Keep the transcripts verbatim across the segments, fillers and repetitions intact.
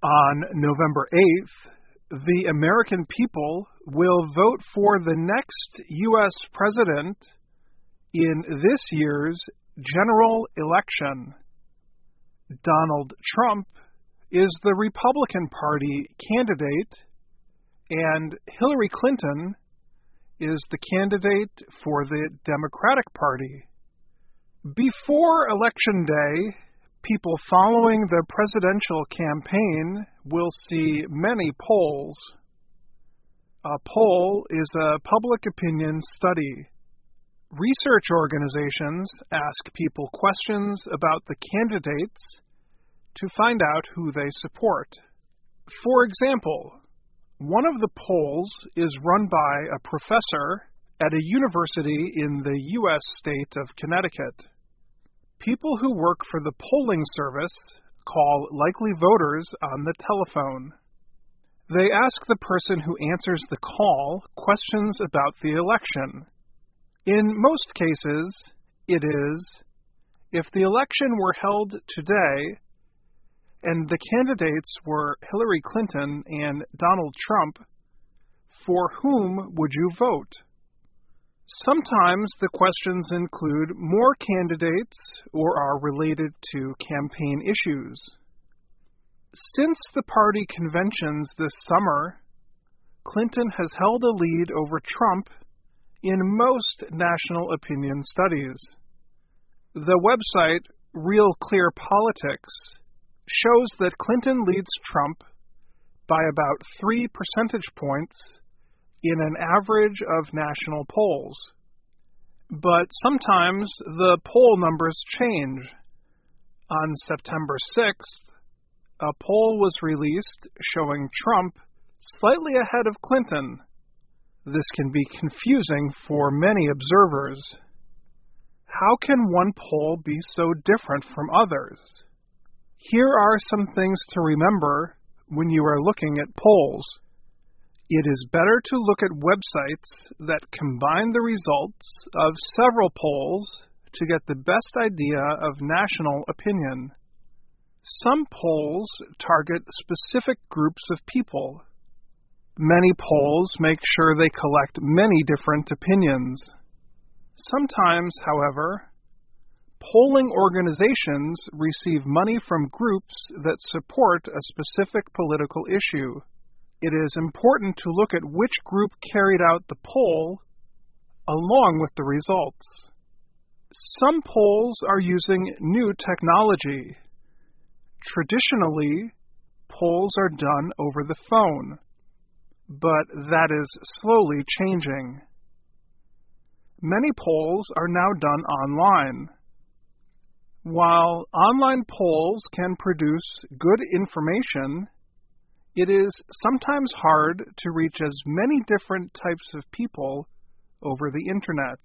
On November eighth, the American people will vote for the next U S president in this year's general election. Donald Trump is the Republican Party candidate, and Hillary Clinton is the candidate for the Democratic Party. Before Election Day, people following the presidential campaign will see many polls. A poll is a public opinion study. Research organizations ask people questions about the candidates to find out who they support. For example, one of the polls is run by a professor at a university in the U S state of Connecticut. People who work for the polling service call likely voters on the telephone. They ask the person who answers the call questions about the election. In most cases, it is, if the election were held today and the candidates were Hillary Clinton and Donald Trump, for whom would you vote? Sometimes the questions include more candidates or are related to campaign issues. Since the party conventions this summer, Clinton has held a lead over Trump in most national opinion studies. The website Real Clear Politics shows that Clinton leads Trump by about three percentage points in an average of national polls. But sometimes the poll numbers change. On September sixth, a poll was released showing Trump slightly ahead of Clinton. This can be confusing for many observers. How can one poll be so different from others? Here are some things to remember when you are looking at polls. It is better to look at websites that combine the results of several polls to get the best idea of national opinion. Some polls target specific groups of people. Many polls make sure they collect many different opinions. Sometimes, however, polling organizations receive money from groups that support a specific political issue. It is important to look at which group carried out the poll along with the results. Some polls are using new technology. Traditionally, polls are done over the phone, but that is slowly changing. Many polls are now done online. While online polls can produce good information, it is sometimes hard to reach as many different types of people over the Internet.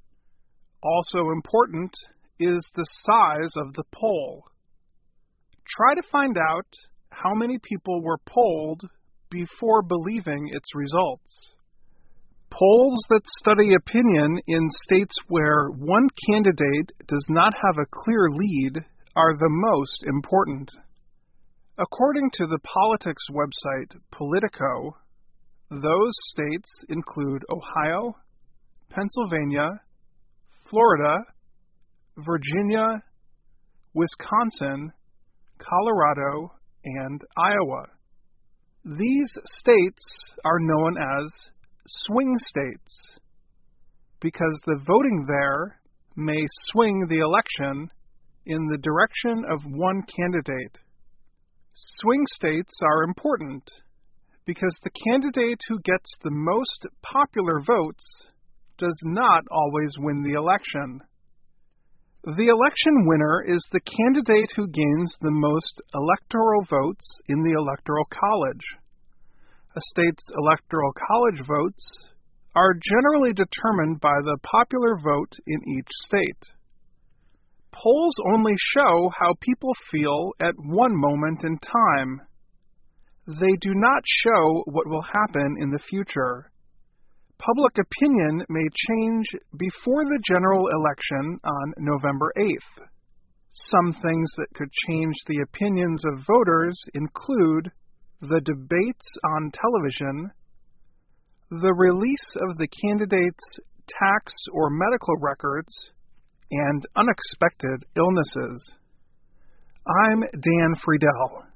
Also important is the size of the poll. Try to find out how many people were polled before believing its results. Polls that study opinion in states where one candidate does not have a clear lead are the most important. According to the politics website Politico, those states include Ohio, Pennsylvania, Florida, Virginia, Wisconsin, Colorado, and Iowa. These states are known as swing states because the voting there may swing the election in the direction of one candidate. Swing states are important because the candidate who gets the most popular votes does not always win the election. The election winner is the candidate who gains the most electoral votes in the Electoral College. A state's Electoral College votes are generally determined by the popular vote in each state. Polls only show how people feel at one moment in time. They do not show what will happen in the future. Public opinion may change before the general election on November eighth. Some things that could change the opinions of voters include the debates on television, the release of the candidates' tax or medical records, and unexpected illnesses. I'm Dan Friedel.